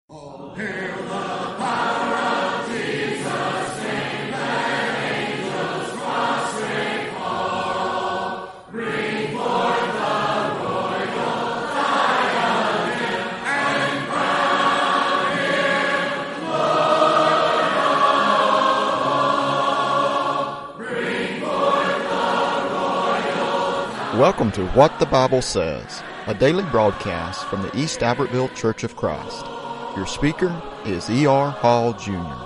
Oh, hail the power of Jesus' name, let angels prostrate fall. Bring forth the royal diadem and crown him Lord of all. Bring forth the royal diadem. Welcome to What the Bible Says, a daily broadcast from the East Albertville Church of Christ. Your speaker is E.R. Hall, Jr.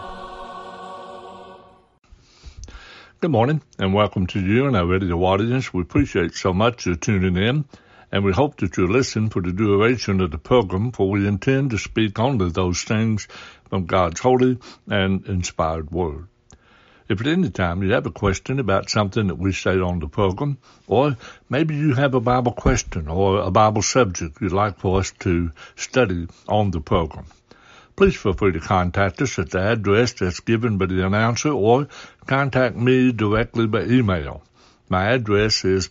Good morning, and welcome to you and our radio audience. We appreciate so much you tuning in, and we hope that you'll listen for the duration of the program, for we intend to speak only those things from God's holy and inspired Word. If at any time you have a question about something that we say on the program, or maybe you have a Bible question or a Bible subject you'd like for us to study on the program, please feel free to contact us at the address that's given by the announcer, or contact me directly by email. My address is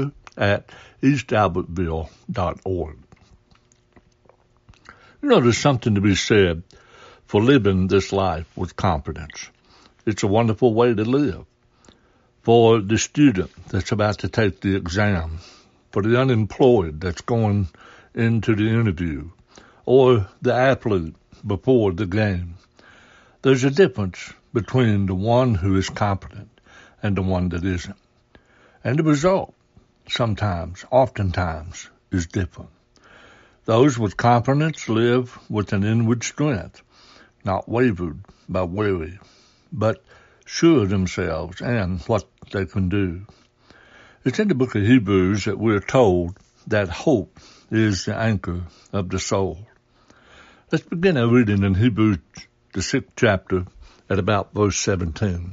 preacher@eastalbertville.org. You know, there's something to be said for living this life with confidence. It's a wonderful way to live. For the student that's about to take the exam, for the unemployed that's going into the interview, or the athlete before the game. There's a difference between the one who is confident and the one that isn't. And the result, oftentimes, is different. Those with confidence live with an inward strength, not wavered by worry, but sure of themselves and what they can do. It's in the book of Hebrews that we're told that hope is the anchor of the soul. Let's begin our reading in Hebrews, the 6th chapter, at about verse 17.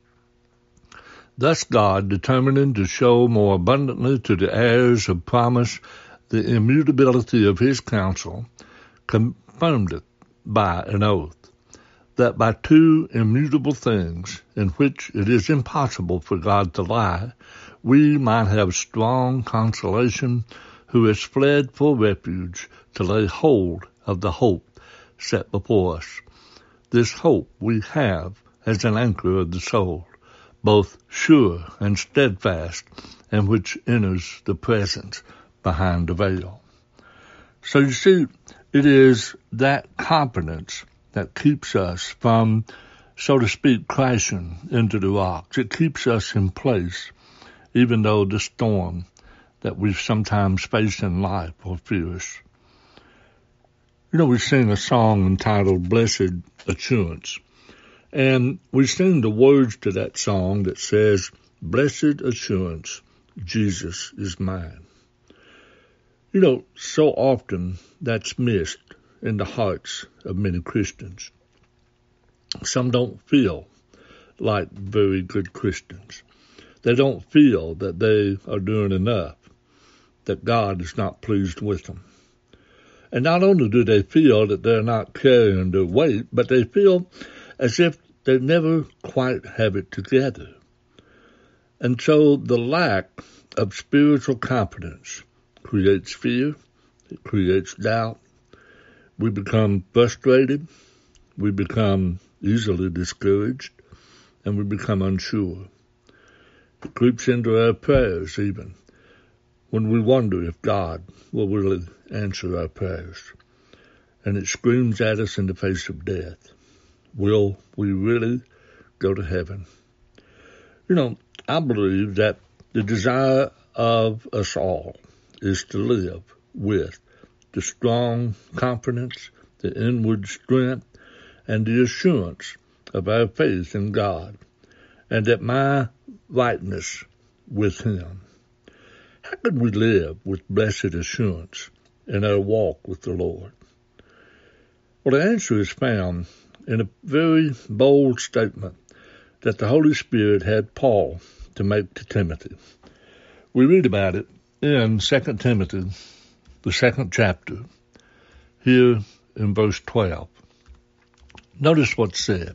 Thus God, determining to show more abundantly to the heirs of promise the immutability of his counsel, confirmed it by an oath, that by two immutable things, in which it is impossible for God to lie, we might have strong consolation, who has fled for refuge to lay hold of the hope set before us. This hope we have as an anchor of the soul, both sure and steadfast, and which enters the presence behind the veil. So you see, it is that confidence that keeps us from, so to speak, crashing into the rocks. It keeps us in place, even though the storm that we sometimes face in life are fierce. You know, we sing a song entitled Blessed Assurance, and we sing the words to that song that says, Blessed Assurance, Jesus is mine. You know, so often that's missed in the hearts of many Christians. Some don't feel like very good Christians. They don't feel that they are doing enough, that God is not pleased with them. And not only do they feel that they're not carrying their weight, but they feel as if they never quite have it together. And so the lack of spiritual confidence creates fear, it creates doubt. We become frustrated, we become easily discouraged, and we become unsure. It creeps into our prayers even, when we wonder if God will really answer our prayers. And it screams at us in the face of death. Will we really go to heaven? You know, I believe that the desire of us all is to live with the strong confidence, the inward strength, and the assurance of our faith in God, and that my rightness with him. How can we live with blessed assurance in our walk with the Lord? Well, the answer is found in a very bold statement that the Holy Spirit had Paul to make to Timothy. We read about it in 2 Timothy, the 2nd chapter, here in verse 12. Notice what's said.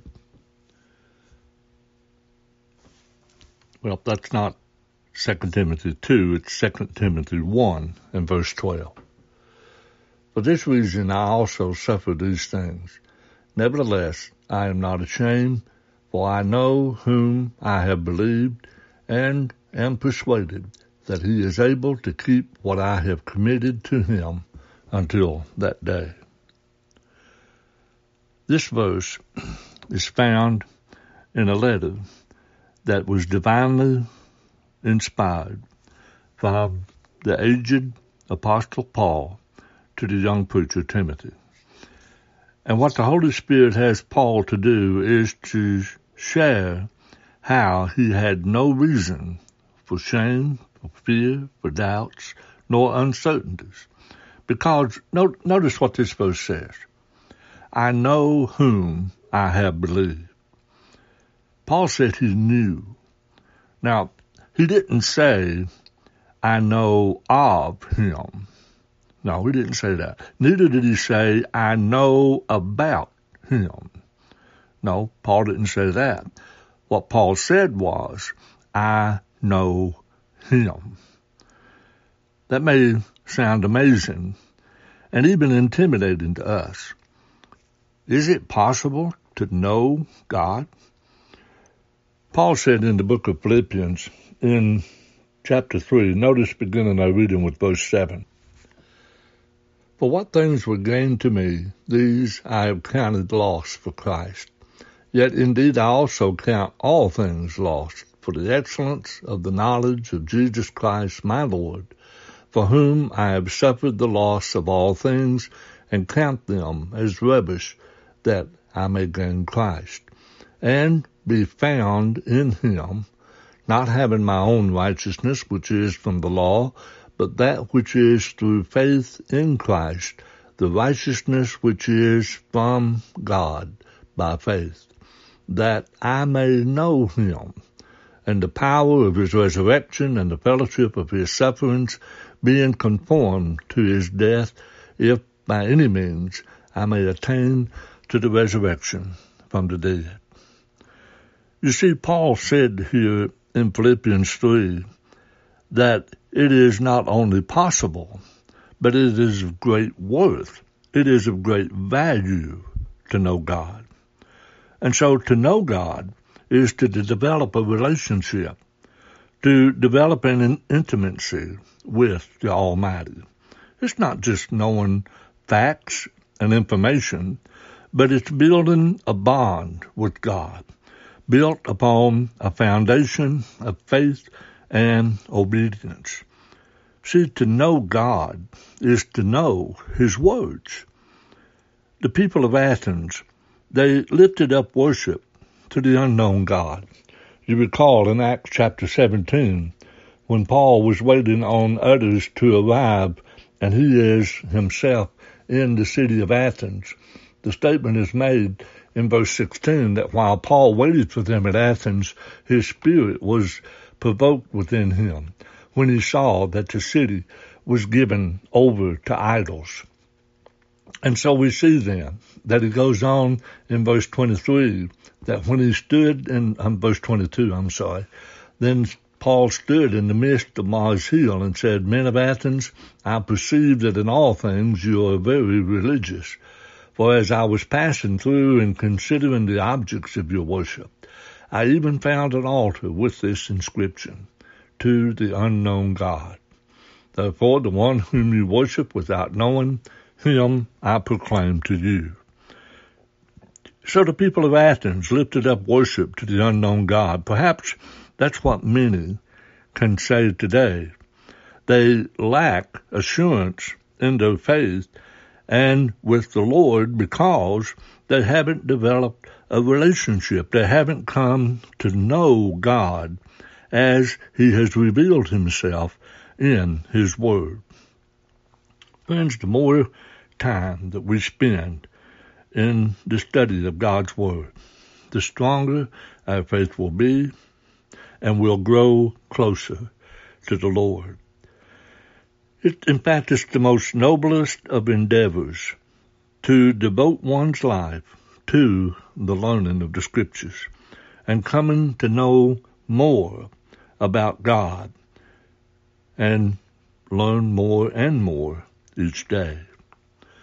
Well, that's not 2 Timothy 2, it's 2 Timothy 1 and verse 12. For this reason I also suffer these things. Nevertheless, I am not ashamed, for I know whom I have believed, and am persuaded that he is able to keep what I have committed to him until that day. This verse is found in a letter that was divinely inspired from the aged Apostle Paul to the young preacher Timothy. And what the Holy Spirit has Paul to do is to share how he had no reason for shame, for fear, for doubts, nor uncertainties. Because notice what this verse says. I know whom I have believed. Paul said he knew. Now, he didn't say, I know of him. No, he didn't say that. Neither did he say, I know about him. No, Paul didn't say that. What Paul said was, I know him. That may sound amazing and even intimidating to us. Is it possible to know God? Paul said in the book of Philippians in chapter 3, notice beginning our reading with verse 7. For what things were gained to me, these I have counted loss for Christ. Yet indeed I also count all things lost for the excellence of the knowledge of Jesus Christ my Lord, for whom I have suffered the loss of all things, and count them as rubbish, that I may gain Christ, and be found in him, not having my own righteousness, which is from the law, but that which is through faith in Christ, the righteousness which is from God by faith, that I may know him, and the power of his resurrection, and the fellowship of his sufferings, being conformed to his death, if by any means I may attain to the resurrection from the dead. You see, Paul said here in Philippians 3 that it is not only possible, but it is of great worth. It is of great value to know God. And so to know God is to develop a relationship, to develop an intimacy with the Almighty. It's not just knowing facts and information, but it's building a bond with God, built upon a foundation of faith and obedience. See, to know God is to know his words. The people of Athens, they lifted up worship to the unknown God. You recall in Acts chapter 17, when Paul was waiting on others to arrive, and he is himself in the city of Athens, the statement is made in verse 16 that while Paul waited for them at Athens, his spirit was provoked within him when he saw that the city was given over to idols. And so we see then that it goes on in verse 23 that when he stood in verse 22, then Paul stood in the midst of Mars Hill and said, Men of Athens, I perceive that in all things you are very religious. For as I was passing through and considering the objects of your worship, I even found an altar with this inscription, To the unknown God. Therefore, the one whom you worship without knowing, him I proclaim to you. So the people of Athens lifted up worship to the unknown God. Perhaps that's what many can say today. They lack assurance in their faith and with the Lord because they haven't developed a relationship. They haven't come to know God as he has revealed himself in his word. Friends, the more time that we spend in the study of God's word, the stronger our faith will be and we'll grow closer to the Lord. In fact, it's the most noblest of endeavors to devote one's life to the learning of the Scriptures and coming to know more about God and learn more and more each day.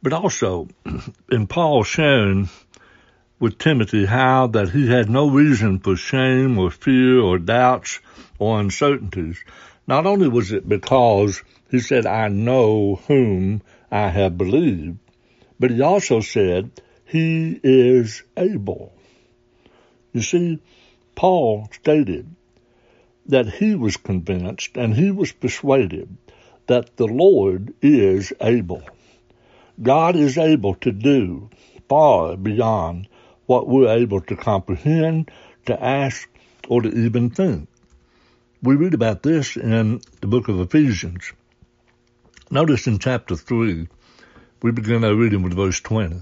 But also, in Paul sharing with Timothy how that he had no reason for shame or fear or doubts or uncertainties, not only was it because he said, I know whom I have believed, but he also said, he is able. You see, Paul stated that he was convinced and he was persuaded that the Lord is able. God is able to do far beyond what we're able to comprehend, to ask, or to even think. We read about this in the book of Ephesians. Notice in chapter 3, we begin our reading with verse 20.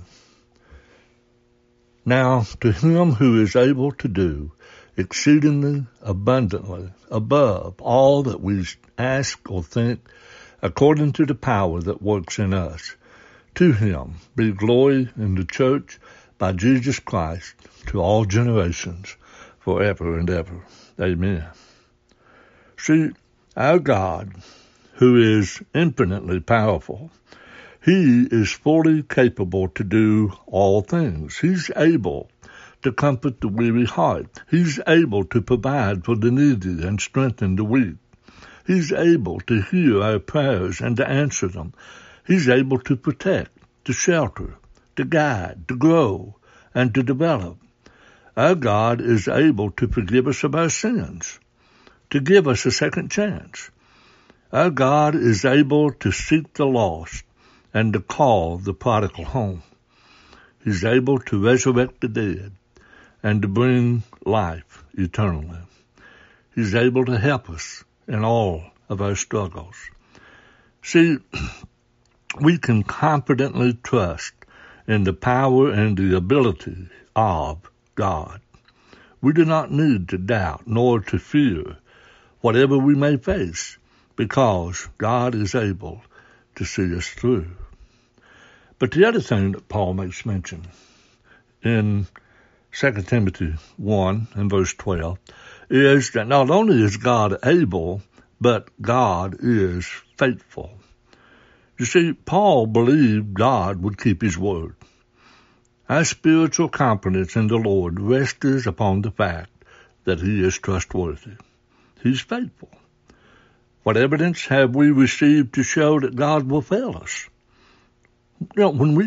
Now, to him who is able to do exceedingly abundantly above all that we ask or think, according to the power that works in us, to him be glory in the church by Jesus Christ to all generations, forever and ever. Amen. See, our God, who is infinitely powerful, he is fully capable to do all things. He's able to comfort the weary heart. He's able to provide for the needy and strengthen the weak. He's able to hear our prayers and to answer them. He's able to protect, to shelter, to guide, to grow, and to develop. Our God is able to forgive us of our sins, to give us a second chance. Our God is able to seek the lost and to call the prodigal home. He's able to resurrect the dead and to bring life eternally. He's able to help us in all of our struggles. See, we can confidently trust in the power and the ability of God. We do not need to doubt nor to fear whatever we may face, because God is able to see us through. But the other thing that Paul makes mention in 2 Timothy 1 and verse 12 is that not only is God able, but God is faithful. You see, Paul believed God would keep his word. Our spiritual confidence in the Lord rests upon the fact that he is trustworthy. He's faithful. What evidence have we received to show that God will fail us? You know,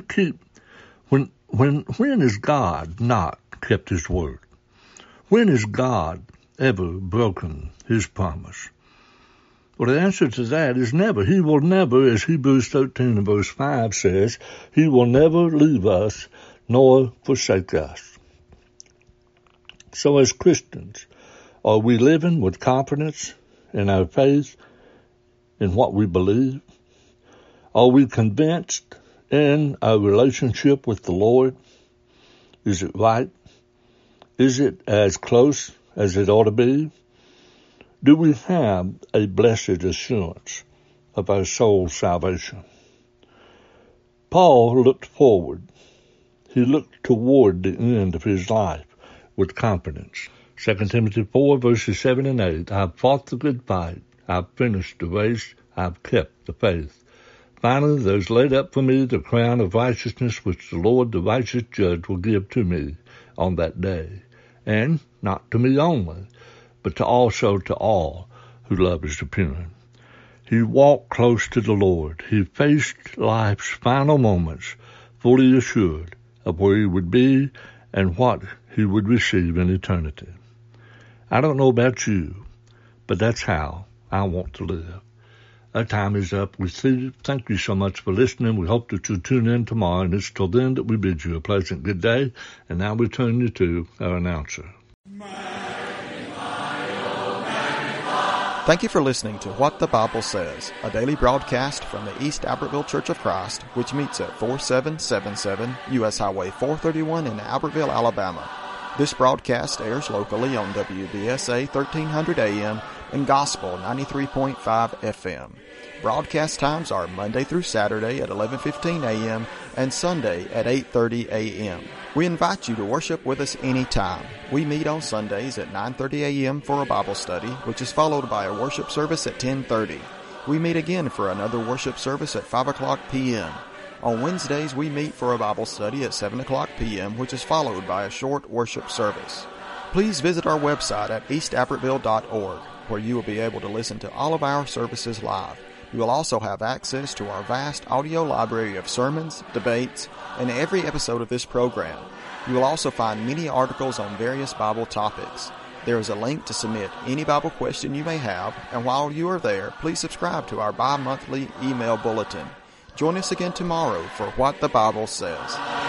when has God not kept his word? When has God ever broken his promise? Well, the answer to that is never. He will never, as Hebrews 13 and verse 5 says, he will never leave us nor forsake us. So as Christians, are we living with confidence in our faith, in what we believe? Are we convinced in our relationship with the Lord? Is it right? Is it as close as it ought to be? Do we have a blessed assurance of our soul's salvation? Paul looked forward. He looked toward the end of his life with confidence. 2 Timothy 4, verses 7 and 8, I've fought the good fight. I've finished the race. I've kept the faith. Finally, there's laid up for me the crown of righteousness, which the Lord, the righteous judge, will give to me on that day. And not to me only, but also to all who love his appearing. He walked close to the Lord. He faced life's final moments, fully assured of where he would be and what he would receive in eternity. I don't know about you, but that's how I want to live. Our time is up. We thank you so much for listening. We hope that you'll tune in tomorrow, and it's till then that we bid you a pleasant good day. And now we turn you to our announcer. Thank you for listening to What the Bible Says, a daily broadcast from the East Albertville Church of Christ, which meets at 4777 U.S. Highway 431 in Albertville, Alabama. This broadcast airs locally on WBSA 1300 AM and Gospel 93.5 FM. Broadcast times are Monday through Saturday at 11:15 a.m. and Sunday at 8:30 a.m. We invite you to worship with us anytime. We meet on Sundays at 9:30 a.m. for a Bible study, which is followed by a worship service at 10:30. We meet again for another worship service at 5 o'clock p.m. On Wednesdays, we meet for a Bible study at 7 o'clock p.m., which is followed by a short worship service. Please visit our website at eastabbertville.org, where you will be able to listen to all of our services live. You will also have access to our vast audio library of sermons, debates, and every episode of this program. You will also find many articles on various Bible topics. There is a link to submit any Bible question you may have, and while you are there, please subscribe to our bi-monthly email bulletin. Join us again tomorrow for What the Bible Says.